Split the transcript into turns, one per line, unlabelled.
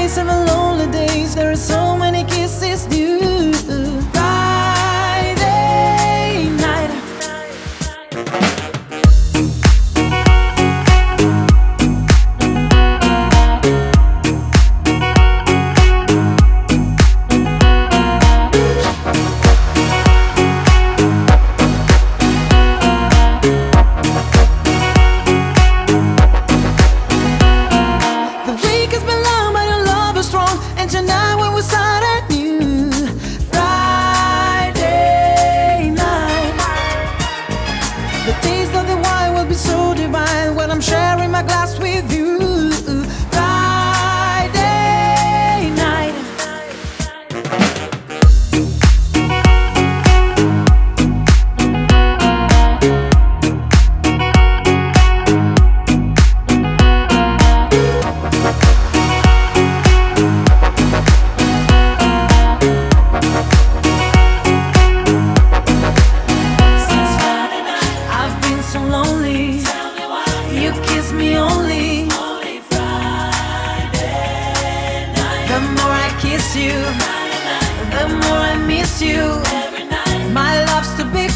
27 lonely days, there are so many kisses due. Friday night. The week has been long, but your love is strong, and tonight when we start anew. Friday night. The taste of the wine will be so divine when I'm sharing my glass with you. Friday night. I've been so lonely. You kiss me only. The more I kiss you, the more I miss you. My love's too big